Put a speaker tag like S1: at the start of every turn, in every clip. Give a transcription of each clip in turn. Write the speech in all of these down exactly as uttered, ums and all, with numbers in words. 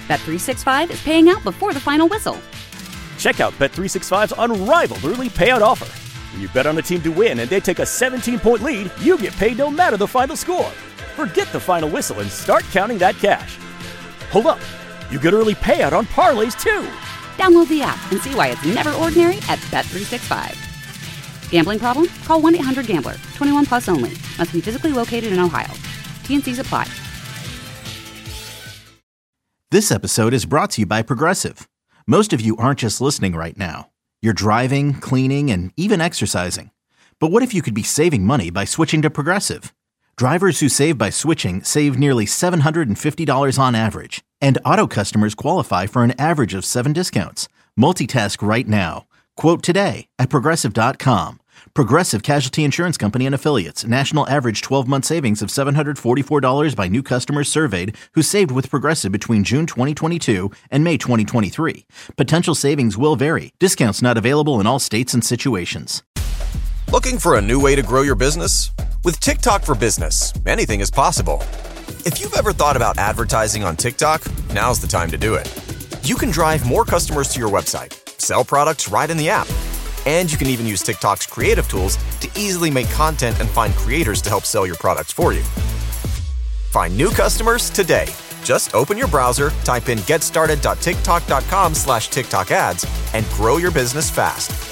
S1: Bet three sixty-five is paying out before the final whistle.
S2: Check out Bet three sixty-five's unrivaled early payout offer. When you bet on a team to win and they take a seventeen-point lead, you get paid no matter the final score. Forget the final whistle and start counting that cash. Hold up. You get early payout on parlays, too.
S1: Download the app and see why it's never ordinary at Bet three sixty-five. Gambling problem? Call one eight hundred gambler. twenty-one plus only. Must be physically located in Ohio. T N Cs apply.
S3: This episode is brought to you by Progressive. Most of you aren't just listening right now. You're driving, cleaning, and even exercising. But what if you could be saving money by switching to Progressive? Drivers who save by switching save nearly seven hundred fifty dollars on average. And auto customers qualify for an average of seven discounts. Multitask right now. Quote today at Progressive dot com. Progressive Casualty Insurance Company and Affiliates. National average twelve-month savings of seven hundred forty-four dollars by new customers surveyed who saved with Progressive between June twenty twenty-two and May twenty twenty-three. Potential savings will vary. Discounts not available in all states and situations.
S4: Looking for a new way to grow your business? With TikTok for Business, anything is possible. If you've ever thought about advertising on TikTok, now's the time to do it. You can drive more customers to your website, sell products right in the app, and you can even use TikTok's creative tools to easily make content and find creators to help sell your products for you. Find new customers today. Just open your browser, type in getstarted.tiktok.com slash TikTok ads, and grow your business fast.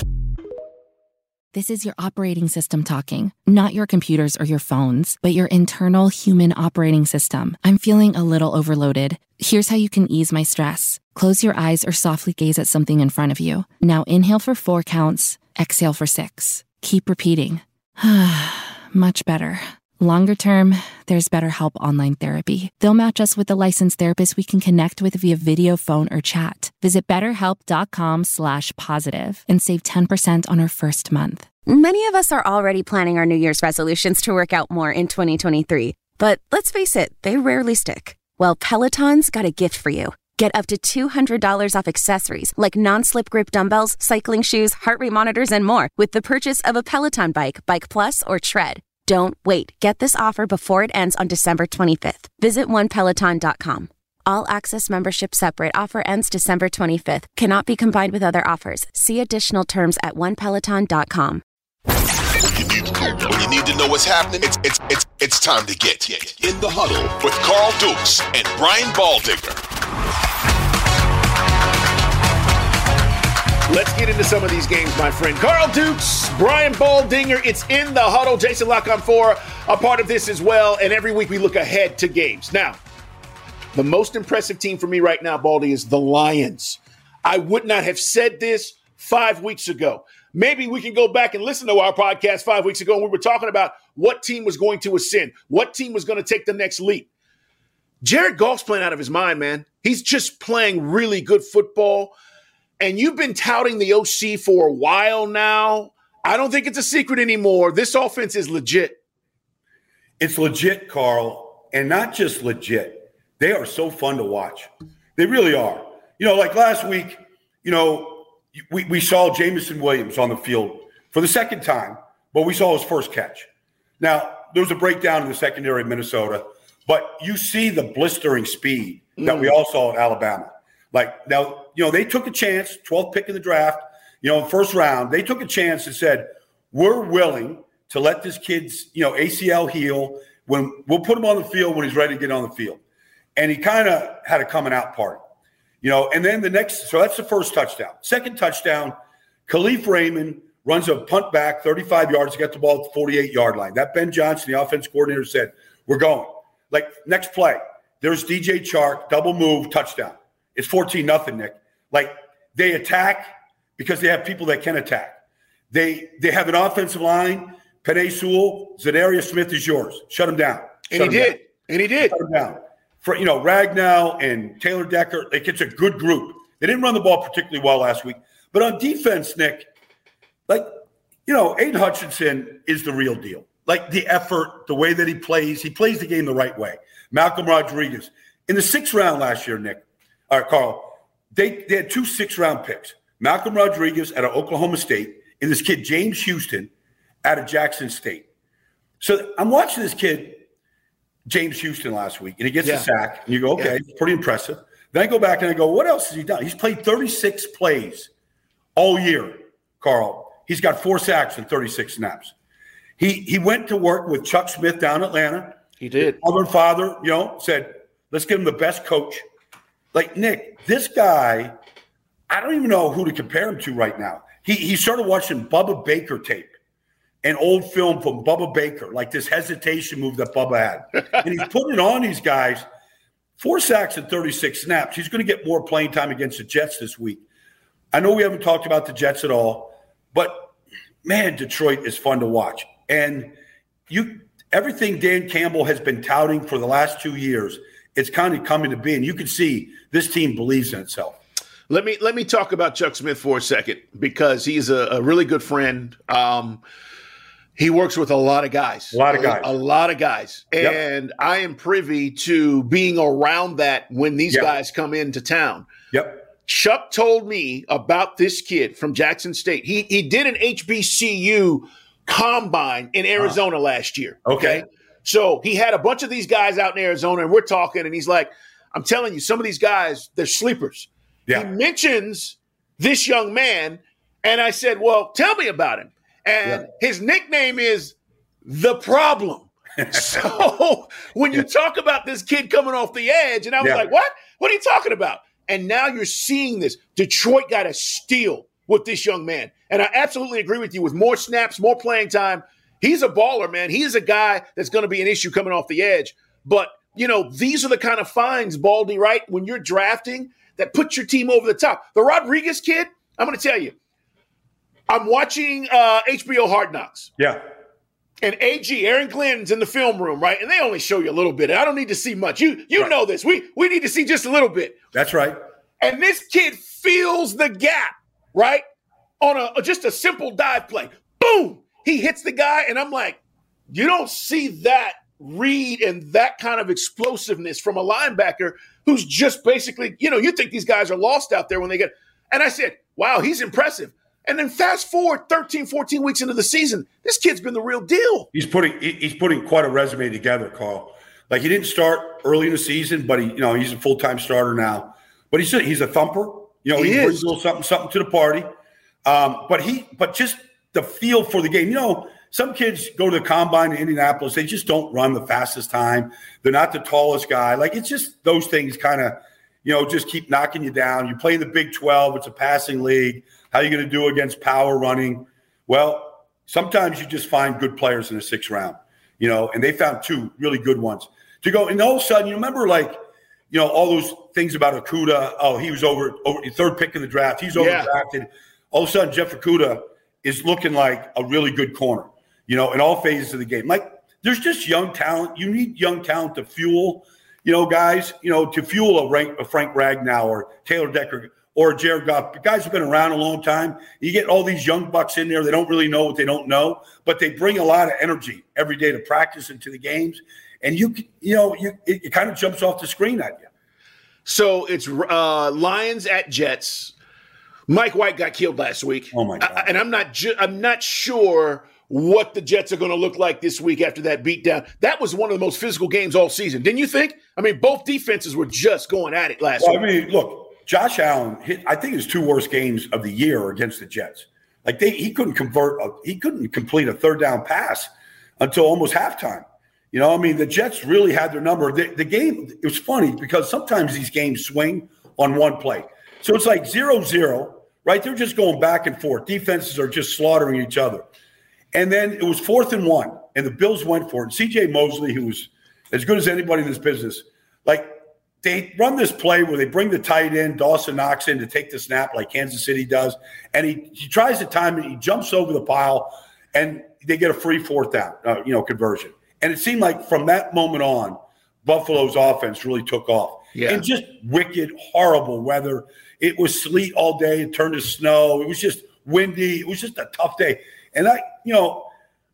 S5: This is your operating system talking, not your computers or your phones, but your internal human operating system. I'm feeling a little overloaded. Here's how you can ease my stress. Close your eyes or softly gaze at something in front of you. Now inhale for four counts, exhale for six. Keep repeating. Much better. Longer term, there's BetterHelp Online Therapy. They'll match us with a licensed therapist we can connect with via video, phone, or chat. Visit betterhelp.com slash positive and save ten percent on our first month.
S6: Many of us are already planning our New Year's resolutions to work out more in twenty twenty-three. But let's face it, they rarely stick. Well, Peloton's got a gift for you. Get up to two hundred dollars off accessories like non-slip grip dumbbells, cycling shoes, heart rate monitors, and more with the purchase of a Peloton bike, Bike Plus, or Tread. Don't wait. Get this offer before it ends on December twenty-fifth. Visit one peloton dot com. All access membership separate. Offer ends December twenty-fifth. Cannot be combined with other offers. See additional terms at one peloton dot com.
S7: When you need, when you need to know what's happening, it's it's it's it's time to get in the huddle with Carl Dukes and Brian Baldinger.
S8: Let's get into some of these games, my friend. Carl Dukes, Brian Baldinger, it's in the huddle. Jason Lockham-Four, a part of this as well. And every week we look ahead to games. Now, the most impressive team for me right now, Baldy, is the Lions. I would not have said this five weeks ago. Maybe we can go back and listen to our podcast five weeks ago, and we were talking about what team was going to ascend, what team was going to take the next leap. Jared Goff's playing out of his mind, man. He's just playing really good football. And you've been touting the O C for a while now. I don't think it's a secret anymore. This offense is legit.
S9: It's legit, Carl, and not just legit. They are so fun to watch. They really are. You know, like last week, you know, we, we saw Jameson Williams on the field for the second time, but we saw his first catch. Now, there was a breakdown in the secondary of Minnesota, but you see the blistering speed that mm. we all saw at Alabama. Like, now, you know, they took a chance, twelfth pick in the draft, you know, first round. They took a chance and said, we're willing to let this kid's, you know, A C L heal. When we'll put him on the field when he's ready to get on the field. And he kind of had a coming out party, you know. And then the next, so that's the first touchdown. Second touchdown, Khalif Raymond runs a punt back thirty-five yards to get the ball at the forty-eight-yard line. That Ben Johnson, the offense coordinator, said, we're going. Like, next play, there's D J Chark, double move, touchdown. It's fourteen nothing, Nick. Like, they attack because they have people that can attack. They they have an offensive line. Penei Sewell, Zadarius Smith is yours. Shut him down.
S8: And
S9: Shut
S8: he did.
S9: Down.
S8: And he did.
S9: Shut him down. For, you know, Ragnow and Taylor Decker, like, it's a good group. They didn't run the ball particularly well last week. But on defense, Nick, like, you know, Aiden Hutchinson is the real deal. Like, the effort, the way that he plays, he plays the game the right way. Malcolm Rodriguez. In the sixth round last year, Nick, All right, Carl, they, they had two six-round picks. Malcolm Rodriguez out of Oklahoma State and this kid, James Houston, out of Jackson State. So I'm watching this kid, James Houston, last week, and he gets
S8: yeah.
S9: a sack. And you go, okay, yeah. pretty impressive. Then I go back and I go, what else has he done? He's played thirty-six plays all year, Carl. He's got four sacks and thirty-six snaps. He he went to work with Chuck Smith down in Atlanta.
S8: He did.
S9: His mother and father, you know, said, let's give him the best coach. Like, Nick, this guy, I don't even know who to compare him to right now. He he started watching Bubba Baker tape, an old film from Bubba Baker, like this hesitation move that Bubba had. And he's putting it on these guys. Four sacks and thirty-six snaps. He's going to get more playing time against the Jets this week. I know we haven't talked about the Jets at all, but, man, Detroit is fun to watch. And you everything Dan Campbell has been touting for the last two years, it's kind of coming to be. And you can see this team believes in itself.
S8: Let me let me talk about Chuck Smith for a second, because he's a, a really good friend. Um, he works with a lot of guys.
S9: A lot of guys.
S8: A, a lot of guys. And yep. I am privy to being around that when these yep. guys come into town.
S9: Yep.
S8: Chuck told me about this kid from Jackson State. He he did an H B C U combine in Arizona uh, last year.
S9: Okay.
S8: okay. So he had a bunch of these guys out in Arizona, and we're talking, and he's like, I'm telling you, some of these guys, they're sleepers. Yeah. He mentions this young man, and I said, well, tell me about him. And yeah. his nickname is The Problem. So when you yeah. talk about this kid coming off the edge, and I was yeah. like, what? What are you talking about? And now you're seeing this. Detroit got a steal with this young man. And I absolutely agree with you. With more snaps, more playing time, he's a baller, man. He is a guy that's going to be an issue coming off the edge. But, you know, these are the kind of finds, Baldy, right, when you're drafting that put your team over the top. The Rodriguez kid, I'm going to tell you, I'm watching uh, H B O Hard Knocks.
S9: Yeah.
S8: And A G, Aaron Glenn's in the film room, right? And they only show you a little bit. I don't need to see much. You you right. know this. We we need to see just a little bit.
S9: That's right.
S8: And this kid fills the gap, right? On a just a simple dive play. Boom! He hits the guy, and I'm like, you don't see that read and that kind of explosiveness from a linebacker who's just basically, you know, you think these guys are lost out there when they get – and I said, wow, he's impressive. And then fast forward thirteen, fourteen weeks into the season, this kid's been the real deal.
S9: He's putting he's putting quite a resume together, Carl. Like, he didn't start early in the season, but he, you know, he's a full-time starter now. But he's a, he's a thumper. You know, he, he brings a little something something to the party. Um, but he but just the feel for the game. You know, some kids go to the combine in Indianapolis, they just don't run the fastest time. They're not the tallest guy. Like, it's just those things kind of, you know, just keep knocking you down. You play in the Big twelve, it's a passing league. How are you going to do against power running? Well, sometimes you just find good players in the sixth round, you know, and they found two really good ones. To go, and all of a sudden, you remember, like, you know, all those things about Okudah. Oh, he was over, over the third pick in the draft. He's overdrafted. Yeah. All of a sudden, Jeff Okudah is looking like a really good corner, you know, in all phases of the game. Like, there's just young talent. You need young talent to fuel, you know, guys, you know, to fuel a, rank, a Frank Ragnow or Taylor Decker or Jared Goff. The guys have been around a long time. You get all these young bucks in there. They don't really know what they don't know, but they bring a lot of energy every day to practice and to the games. And, you you know, you it, it kind of jumps off the screen at you.
S8: So it's uh, Lions at Jets. Mike White got killed last week.
S9: Oh, my God.
S8: I, and I'm not ju- I'm not sure what the Jets are going to look like this week after that beatdown. That was one of the most physical games all season. Didn't you think? I mean, both defenses were just going at it last
S9: well,
S8: week.
S9: I mean, look. Josh Allen hit, I think, his two worst games of the year against the Jets. Like, they, he couldn't convert, a, he couldn't complete a third down pass until almost halftime. You know, I mean, the Jets really had their number. The, the game, it was funny because sometimes these games swing on one play. So it's like zero zero, right? They're just going back and forth. Defenses are just slaughtering each other. And then it was fourth and one, and the Bills went for it. And C J Mosley, who was as good as anybody in this business, like, they run this play where they bring the tight end, Dawson Knox, in to take the snap like Kansas City does. And he, he tries to time it. He jumps over the pile, and they get a free fourth down, uh, you know, conversion. And it seemed like from that moment on, Buffalo's offense really took off.
S8: Yeah.
S9: And just wicked, horrible weather. It was sleet all day. It turned to snow. It was just windy. It was just a tough day. And I, you know,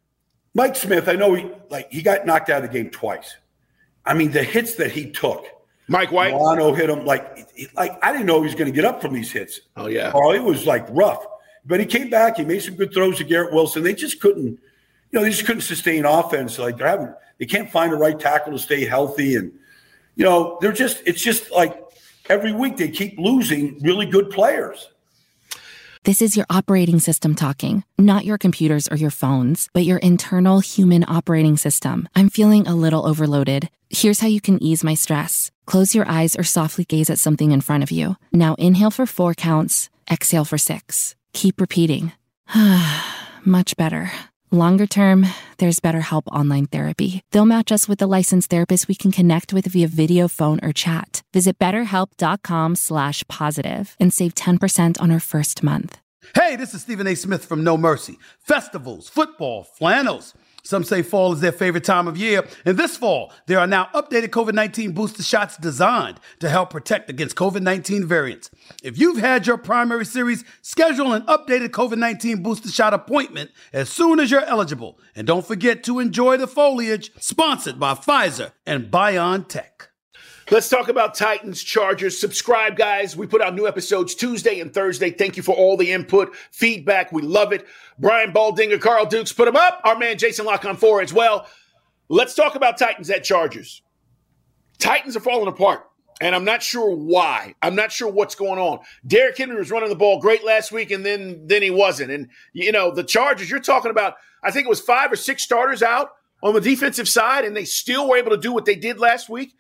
S9: Mike Smith, I know he like he got knocked out of the game twice. I mean, the hits that he took.
S8: Mike White?
S9: Milano hit him like, like I didn't know he was going to get up from these hits.
S8: Oh, yeah.
S9: Oh, it was like rough. But he came back. He made some good throws to Garrett Wilson. They just couldn't, you know, they just couldn't sustain offense. Like they're having, they can't find a right tackle to stay healthy. And, you know, they're just, it's just like every week they keep losing really good players.
S5: This is your operating system talking, not your computers or your phones, but your internal human operating system. I'm feeling a little overloaded. Here's how you can ease my stress. Close your eyes or softly gaze at something in front of you. Now inhale for four counts, exhale for six. Keep repeating. Much better. Longer term, there's BetterHelp Online Therapy. They'll match us with a licensed therapist we can connect with via video, phone, or chat. Visit betterhelp.com slash positive and save ten percent on our first month.
S10: Hey, this is Stephen A. Smith from No Mercy. Festivals, football, flannels. Some say fall is their favorite time of year. And this fall, there are now updated COVID nineteen booster shots designed to help protect against COVID nineteen variants. If you've had your primary series, schedule an updated COVID nineteen booster shot appointment as soon as you're eligible. And don't forget to enjoy the foliage, sponsored by Pfizer and BioNTech.
S8: Let's talk about Titans, Chargers. Subscribe, guys. We put out new episodes Tuesday and Thursday. Thank you for all the input, feedback. We love it. Brian Baldinger, Carl Dukes, put them up. Our man Jason Lock on four as well. Let's talk about Titans at Chargers. Titans are falling apart, and I'm not sure why. I'm not sure what's going on. Derrick Henry was running the ball great last week, and then, then he wasn't. And, you know, the Chargers, you're talking about, I think it was five or six starters out on the defensive side, and they still were able to do what they did last week.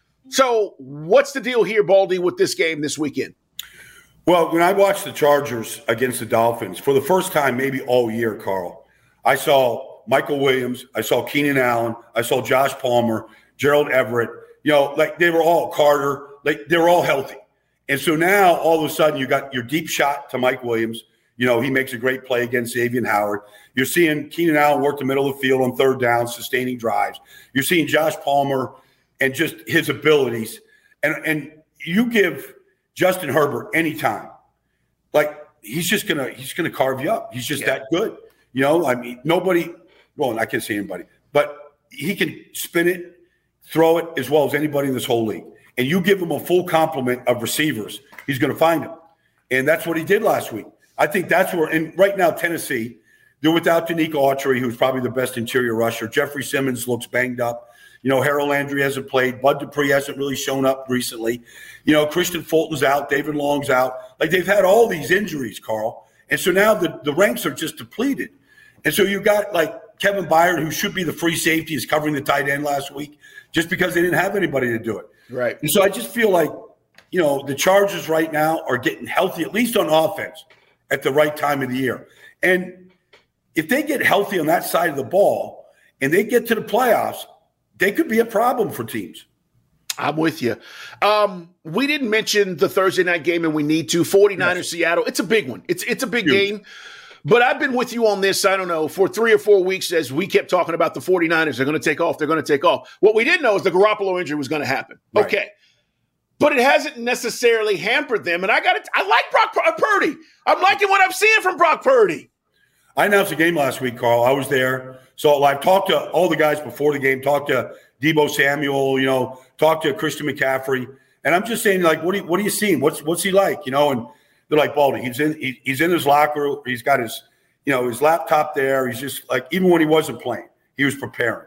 S8: So what's the deal here, Baldy, with this game this weekend?
S9: Well, when I watched the Chargers against the Dolphins, for the first time maybe all year, Carl, I saw Michael Williams, I saw Keenan Allen, I saw Josh Palmer, Gerald Everett, you know, like they were all Carter, like they were all healthy. And so now all of a sudden you got your deep shot to Mike Williams. You know, he makes a great play against Xavier Howard. You're seeing Keenan Allen work the middle of the field on third down, sustaining drives. You're seeing Josh Palmer and just his abilities. And and you give Justin Herbert any time, like he's just gonna he's gonna carve you up. He's just yeah. that good. You know, I mean, nobody, well, I can't say anybody, but he can spin it, throw it as well as anybody in this whole league. And you give him a full complement of receivers, he's gonna find them. And that's what he did last week. I think that's where, and right now, Tennessee, they're without Danico Autry, who's probably the best interior rusher. Jeffrey Simmons looks banged up. You know, Harold Landry hasn't played. Bud Dupree hasn't really shown up recently. You know, Christian Fulton's out. David Long's out. Like, they've had all these injuries, Carl. And so now the, the ranks are just depleted. And so you got, like, Kevin Byard, who should be the free safety, is covering the tight end last week just because they didn't have anybody to do it.
S8: Right.
S9: And so I just feel like, you know, the Chargers right now are getting healthy, at least on offense, at the right time of the year. And if they get healthy on that side of the ball and they get to the playoffs, they could be a problem for teams.
S8: I'm with you. Um, we didn't mention the Thursday night game, and we need to. forty-niners, yes. Seattle. It's a big one. It's it's a big Huge. game. But I've been with you on this, I don't know, for three or four weeks as we kept talking about the forty-niners. They're going to take off. They're going to take off. What we didn't know is the Garoppolo injury was going to happen. Right. Okay. But it hasn't necessarily hampered them. And I got it. I like Brock Purdy. I'm liking what I'm seeing from Brock Purdy.
S9: I announced the game last week, Carl. I was there. So I've talked to all the guys before the game, talked to Deebo Samuel, you know, talked to Christian McCaffrey. And I'm just saying, like, what, do you, what are you seeing? What's what's he like? You know, and they're like, Baldy, he's in he, he's in his locker. He's got his, you know, his laptop there. He's just like, even when he wasn't playing, he was preparing.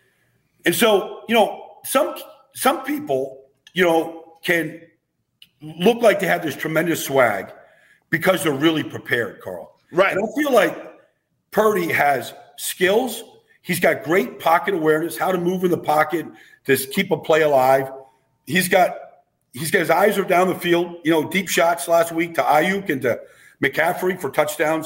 S9: And so, you know, some some people, you know, can look like they have this tremendous swag because they're really prepared, Carl.
S8: Right.
S9: And I feel like Purdy has skills. He's got great pocket awareness, how to move in the pocket to keep a play alive. He's got he's got his eyes are down the field. You know, deep shots last week to Ayuk and to McCaffrey for touchdowns.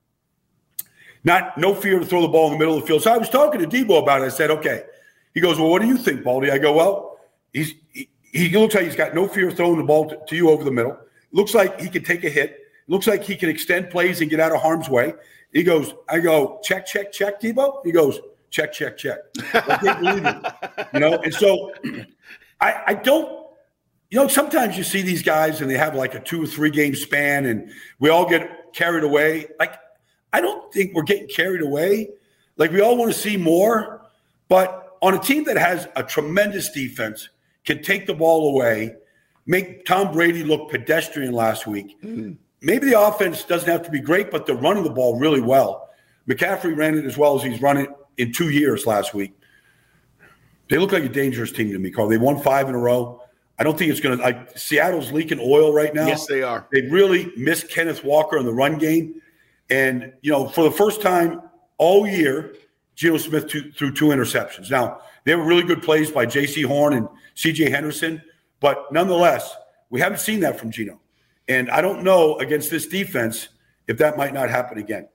S9: Not no fear to throw the ball in the middle of the field. So I was talking to Deebo about it. I said, okay. He goes, well, what do you think, Baldy? I go, well, he's he, he looks like he's got no fear of throwing the ball to, to you over the middle. Looks like he can take a hit. Looks like he can extend plays and get out of harm's way. He goes, I go, check, check, check, Deebo. He goes, check, check, check. I can't believe it. You know, and so I, I don't, you know, sometimes you see these guys and they have like a two or three game span and we all get carried away. Like, I don't think we're getting carried away. Like, we all want to see more. But on a team that has a tremendous defense, can take the ball away, make Tom Brady look pedestrian last week. Mm. Maybe the offense doesn't have to be great, but they're running the ball really well. McCaffrey ran it as well as he's run it in two years last week. They look like a dangerous team to me, Carl. They won five in a row. I don't think it's going to like Seattle's leaking oil right now.
S8: Yes, they are.
S9: They really missed Kenneth Walker in the run game. And, you know, for the first time all year, Geno Smith two, threw two interceptions. Now, they were really good plays by J C Horn and C J Henderson. But nonetheless, we haven't seen that from Geno. And I don't know against this defense if that might not happen again.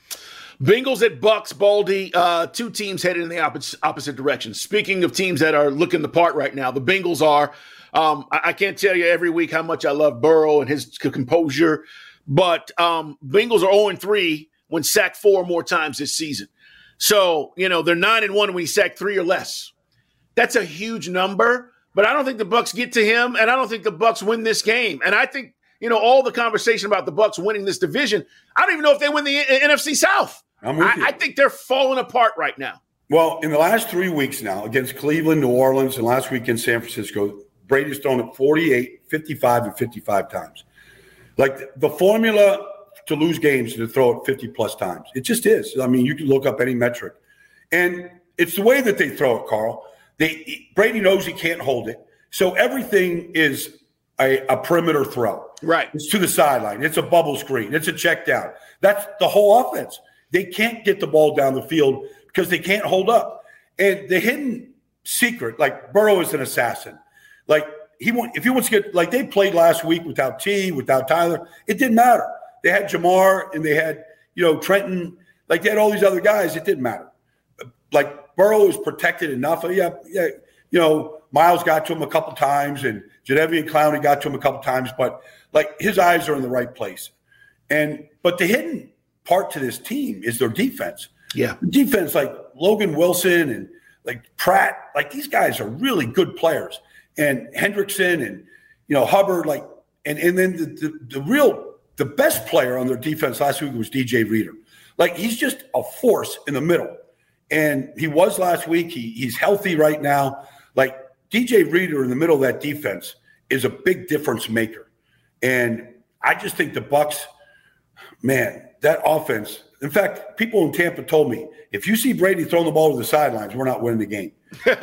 S8: Bengals at Bucks, Baldy, uh, two teams headed in the opposite, opposite direction. Speaking of teams that are looking the part right now, the Bengals are. Um, I, I can't tell you every week how much I love Burrow and his composure, but um, Bengals are oh and three when sacked four or more times this season. So, you know, they're nine and one when he sacked three or less. That's a huge number, but I don't think the Bucks get to him, and I don't think the Bucks win this game. And I think, you know, all the conversation about the Bucks winning this division, I don't even know if they win the N F C South.
S9: I'm with
S8: I,
S9: you.
S8: I think they're falling apart right now.
S9: Well, in the last three weeks now, against Cleveland, New Orleans, and last week in San Francisco, Brady's thrown it forty-eight, fifty-five, and fifty-five times. Like the formula to lose games is to throw it fifty-plus times. It just is. I mean, you can look up any metric. And it's the way that they throw it, Carl. They Brady knows he can't hold it. So everything is a, a perimeter throw.
S8: Right.
S9: It's to the sideline. It's a bubble screen. It's a check down. That's the whole offense. They can't get the ball down the field because they can't hold up. And the hidden secret, like Burrow is an assassin. Like he want, if he wants to get, like they played last week without T, without Tyler, it didn't matter. They had Jamar and they had, you know, Trenton, like they had all these other guys. It didn't matter. Like Burrow is protected enough. Yeah, yeah, you know, Miles got to him a couple times and Jadeveon Clowney got to him a couple times, but like his eyes are in the right place. And but the hidden part to this team is their defense.
S8: Yeah,
S9: the defense, like Logan Wilson and like Pratt, like these guys are really good players. And Hendrickson and, you know, Hubbard, like, and, and then the, the, the real, the best player on their defense last week was D J Reader. Like, he's just a force in the middle. And he was last week. He, he's healthy right now. Like, D J Reader in the middle of that defense is a big difference maker. And I just think the Bucks, man, that offense, in fact, people in Tampa told me, if you see Brady throwing the ball to the sidelines, we're not winning the game.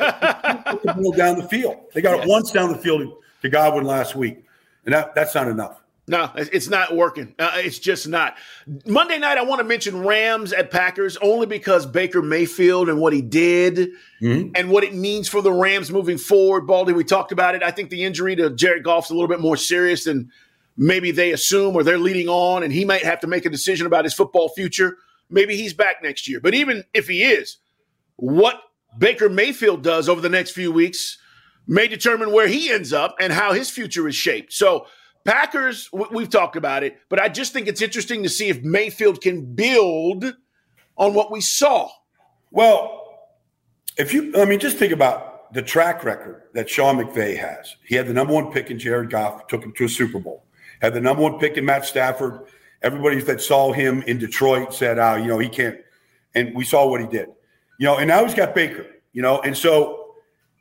S9: The ball down the field. They got yes. it once down the field to Godwin last week, and that, that's not enough.
S8: No, it's not working. Uh, it's just not. Monday night, I want to mention Rams at Packers only because Baker Mayfield and what he did mm-hmm. and what it means for the Rams moving forward. Baldy, we talked about it. I think the injury to Jared Goff's a little bit more serious than maybe they assume, or they're leading on, and he might have to make a decision about his football future. Maybe he's back next year. But even if he is, what Baker Mayfield does over the next few weeks may determine where he ends up and how his future is shaped. So Packers, we've talked about it, but I just think it's interesting to see if Mayfield can build on what we saw.
S9: Well, if you, I mean, just think about the track record that Sean McVay has. He had the number one pick in Jared Goff, took him to a Super Bowl. Had the number one pick in Matt Stafford. Everybody that saw him in Detroit said, oh, you know, he can't. And we saw what he did. You know, and now he's got Baker, you know, and so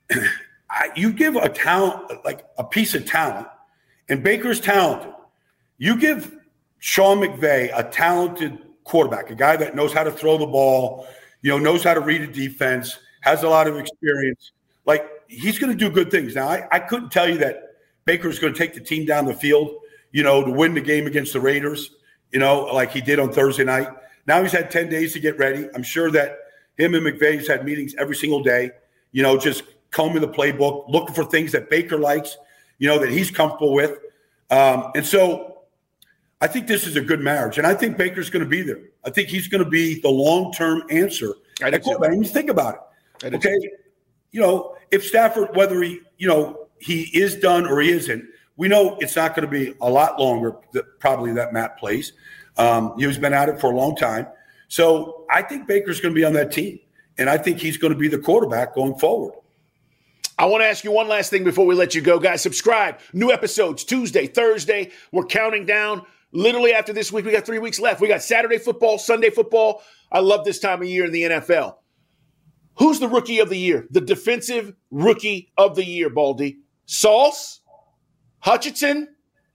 S9: I, you give a talent, like a piece of talent, and Baker's talented. You give Sean McVay a talented quarterback, a guy that knows how to throw the ball, you know, knows how to read a defense, has a lot of experience. Like, he's going to do good things. Now, I, I couldn't tell you that Baker's going to take the team down the field, you know, to win the game against the Raiders, you know, like he did on Thursday night. Now he's had ten days to get ready. I'm sure that him and McVay's had meetings every single day, you know, just combing the playbook, looking for things that Baker likes, you know, that he's comfortable with. Um, and so I think this is a good marriage. And I think Baker's going to be there. I think he's going to be the long-term answer. I mean, think about it. Okay. You know, if Stafford, whether he, you know, he is done or he isn't, we know it's not going to be a lot longer, that probably that Matt plays. Um, he's been at it for a long time. So I think Baker's going to be on that team. And I think he's going to be the quarterback going forward.
S8: I want to ask you one last thing before we let you go. Guys, subscribe. New episodes Tuesday, Thursday. We're counting down. Literally after this week, we got three weeks left. We got Saturday football, Sunday football. I love this time of year in the N F L. Who's the rookie of the year? The defensive rookie of the year, Baldy. Sauce, Hutchinson,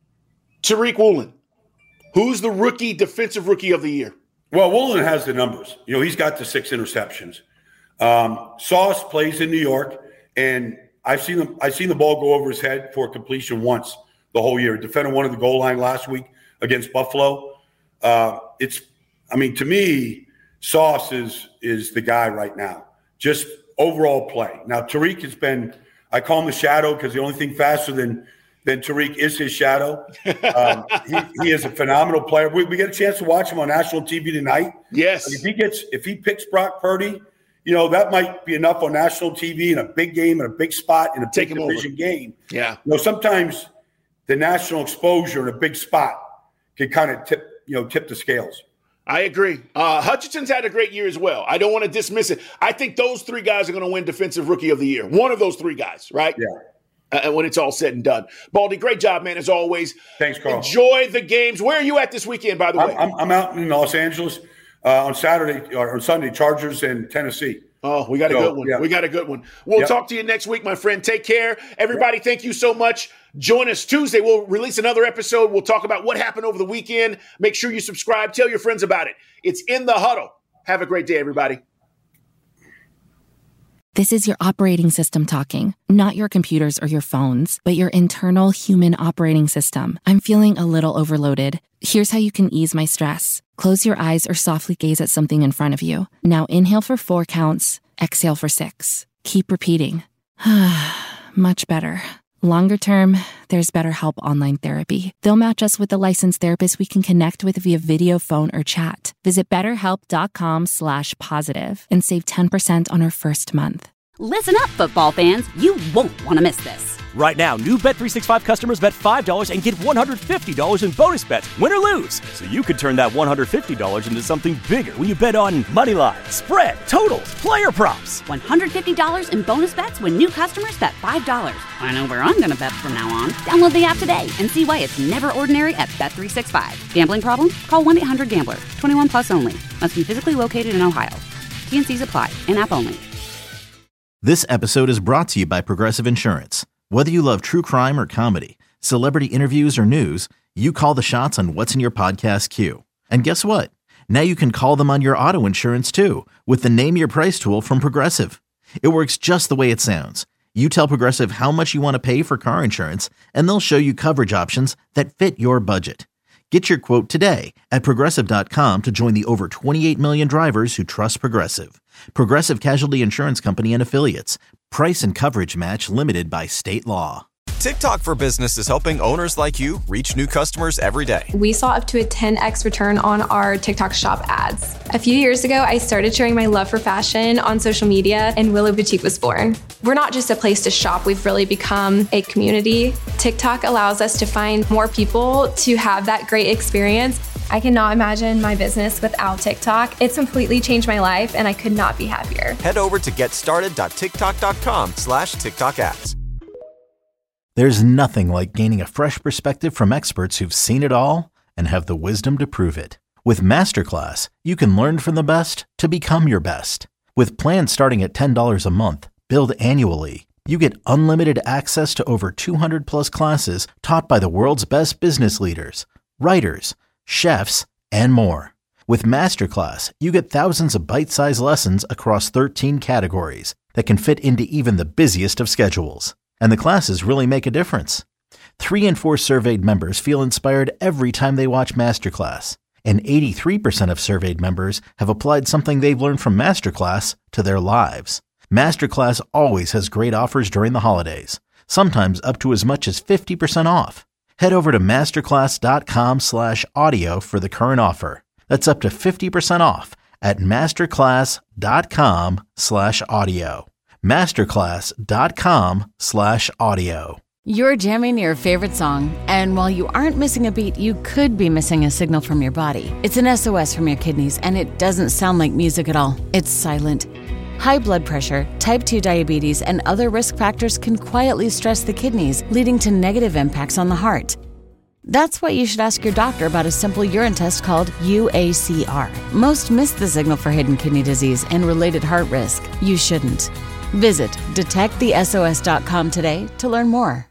S8: Tariq Woolen. Who's the rookie defensive rookie of the year?
S9: Well, Woolen has the numbers. You know, he's got the six interceptions. Um, Sauce plays in New York, and I've seen them. I've seen the ball go over his head for completion once the whole year. Defending one of the goal line last week against Buffalo. Uh, it's, I mean, to me, Sauce is is the guy right now. Just overall play. Now, Tariq has been, I call him the shadow because the only thing faster than than Tariq is his shadow. Um, he, he is a phenomenal player. We, we get a chance to watch him on national T V tonight.
S8: Yes.
S9: If he gets, if he picks Brock Purdy, you know, that might be enough on national T V in a big game, in a big spot, in a big division game.
S8: Yeah.
S9: You know, sometimes the national exposure in a big spot can kind of tip, you know, tip the scales.
S8: I agree. Uh, Hutchinson's had a great year as well. I don't want to dismiss it. I think those three guys are going to win Defensive Rookie of the Year. One of those three guys, right?
S9: Yeah.
S8: Uh, when it's all said and done. Baldy, great job, man, as always.
S9: Thanks, Carl.
S8: Enjoy the games. Where are you at this weekend, by the way?
S9: I'm, I'm out in Los Angeles uh, on Saturday or on Sunday, Chargers and Tennessee.
S8: Oh, we got a
S9: so,
S8: good one.
S9: Yeah.
S8: We got a good one. We'll
S9: yep.
S8: talk to you next week, my friend. Take care. Everybody, thank you so much. Join us Tuesday. We'll release another episode. We'll talk about what happened over the weekend. Make sure you subscribe. Tell your friends about it. It's In the Huddle. Have a great day, everybody.
S5: This is your operating system talking, not your computers or your phones, but your internal human operating system. I'm feeling a little overloaded. Here's how you can ease my stress. Close your eyes or softly gaze at something in front of you. Now inhale for four counts, exhale for six. Keep repeating. Much better. Longer term, there's BetterHelp Online Therapy. They'll match us with a licensed therapist we can connect with via video, phone, or chat. Visit betterhelp.com slash positive and save ten percent on our first month.
S1: Listen up, football fans. You won't want to miss this.
S2: Right now, new Bet three sixty-five customers bet five dollars and get one hundred fifty dollars in bonus bets, win or lose. So you could turn that one hundred fifty dollars into something bigger when you bet on money line, spread, totals, player props.
S1: one hundred fifty dollars in bonus bets when new customers bet five dollars. I know where I'm going to bet from now on. Download the app today and see why it's never ordinary at Bet three sixty-five. Gambling problem? Call one eight hundred gambler. twenty-one plus only. Must be physically located in Ohio. T N Cs apply. In-app only.
S3: This episode is brought to you by Progressive Insurance. Whether you love true crime or comedy, celebrity interviews or news, you call the shots on what's in your podcast queue. And guess what? Now you can call them on your auto insurance too with the Name Your Price tool from Progressive. It works just the way it sounds. You tell Progressive how much you want to pay for car insurance, and they'll show you coverage options that fit your budget. Get your quote today at Progressive dot com to join the over twenty-eight million drivers who trust Progressive. Progressive Casualty Insurance Company and Affiliates. Price and coverage match limited by state law.
S4: TikTok for Business is helping owners like you reach new customers every day.
S11: We saw up to a ten x return on our TikTok shop ads. A few years ago, I started sharing my love for fashion on social media, and Willow Boutique was born. We're not just a place to shop, we've really become a community. TikTok allows us to find more people to have that great experience. I cannot imagine my business without TikTok. It's completely changed my life, and I could not be happier.
S4: Head over to getstarted.tiktok.com slash TikTok ads.
S3: There's nothing like gaining a fresh perspective from experts who've seen it all and have the wisdom to prove it. With Masterclass, you can learn from the best to become your best. With plans starting at ten dollars a month, billed annually, you get unlimited access to over two hundred plus classes taught by the world's best business leaders, writers, chefs, and more. With Masterclass, you get thousands of bite-sized lessons across thirteen categories that can fit into even the busiest of schedules. And the classes really make a difference. Three in four surveyed members feel inspired every time they watch Masterclass. And eighty-three percent of surveyed members have applied something they've learned from Masterclass to their lives. Masterclass always has great offers during the holidays, sometimes up to as much as fifty percent off. Head over to masterclass.com slash audio for the current offer. That's up to fifty percent off at masterclass.com slash audio. Masterclass.com slash audio.
S12: You're jamming your favorite song, and while you aren't missing a beat, you could be missing a signal from your body. It's an S O S from your kidneys, and it doesn't sound like music at all. It's silent. High blood pressure, type two diabetes, and other risk factors can quietly stress the kidneys, leading to negative impacts on the heart. That's why you should ask your doctor about a simple urine test called U A C R. Most miss the signal for hidden kidney disease and related heart risk. You shouldn't. Visit detect the S O S dot com today to learn more.